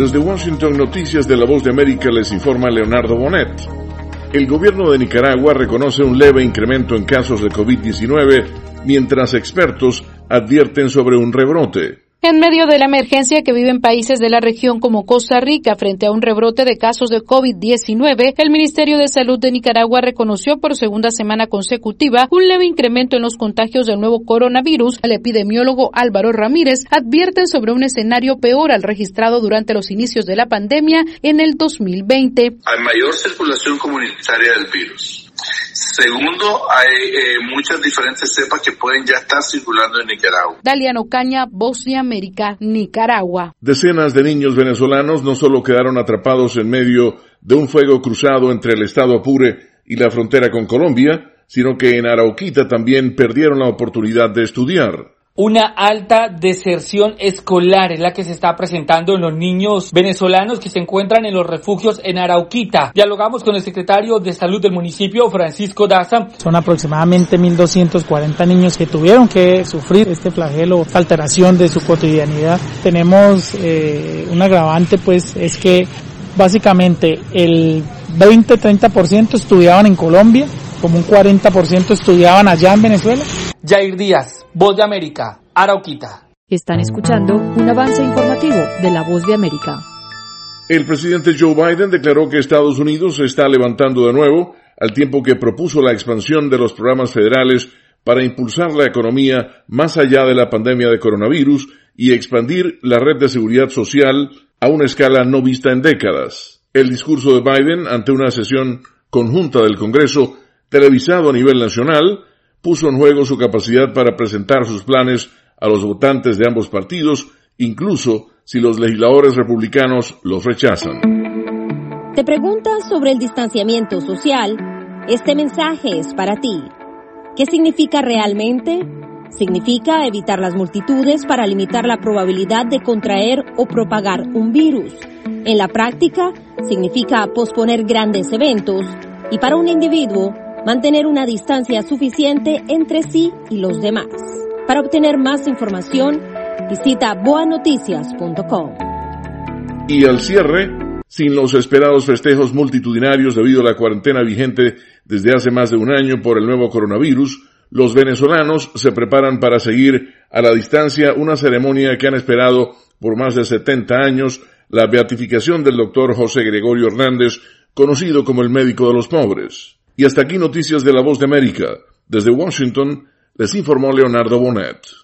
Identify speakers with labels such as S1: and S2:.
S1: Desde Washington, Noticias de La Voz de América, les informa Leonardo Bonet. El gobierno de Nicaragua reconoce un leve incremento en casos de COVID-19, mientras expertos advierten sobre un rebrote.
S2: En medio de la emergencia que viven países de la región como Costa Rica frente a un rebrote de casos de COVID-19, el Ministerio de Salud de Nicaragua reconoció por segunda semana consecutiva un leve incremento en los contagios del nuevo coronavirus. El epidemiólogo Álvaro Ramírez advierte sobre un escenario peor al registrado durante los inicios de la pandemia en el 2020.
S3: Hay mayor circulación comunitaria del virus. Segundo, hay muchas diferentes cepas que pueden ya estar circulando en Nicaragua.
S2: Dalian Ocaña, Voz de América, Nicaragua.
S1: Decenas de niños venezolanos no solo quedaron atrapados en medio de un fuego cruzado entre el estado Apure y la frontera con Colombia, sino que en Arauquita también perdieron la oportunidad de estudiar.
S4: Una alta deserción escolar es la que se está presentando en los niños venezolanos que se encuentran en los refugios en Arauquita. Dialogamos con el secretario de Salud del municipio, Francisco Daza.
S5: Son aproximadamente 1.240 niños que tuvieron que sufrir este flagelo, alteración de su cotidianidad. Tenemos un agravante, pues, es que básicamente el 20-30% estudiaban en Colombia, como un 40% estudiaban allá en Venezuela.
S4: Jair Díaz, Voz de América, Arauquita.
S6: Están escuchando un avance informativo de La Voz de América.
S1: El presidente Joe Biden declaró que Estados Unidos se está levantando de nuevo, al tiempo que propuso la expansión de los programas federales para impulsar la economía más allá de la pandemia de coronavirus y expandir la red de seguridad social a una escala no vista en décadas. El discurso de Biden ante una sesión conjunta del Congreso, televisado a nivel nacional, puso en juego su capacidad para presentar sus planes a los votantes de ambos partidos, incluso si los legisladores republicanos los rechazan.
S7: ¿Te preguntas sobre el distanciamiento social? Este mensaje es para ti. ¿Qué significa realmente? Significa evitar las multitudes para limitar la probabilidad de contraer o propagar un virus. En la práctica, significa posponer grandes eventos y para un individuo, mantener una distancia suficiente entre sí y los demás. Para obtener más información, visita boanoticias.com.
S1: Y al cierre, sin los esperados festejos multitudinarios debido a la cuarentena vigente desde hace más de un año por el nuevo coronavirus, los venezolanos se preparan para seguir a la distancia una ceremonia que han esperado por más de 70 años, la beatificación del doctor José Gregorio Hernández, conocido como el médico de los pobres. Y hasta aquí Noticias de La Voz de América. Desde Washington, les informó Leonardo Bonet.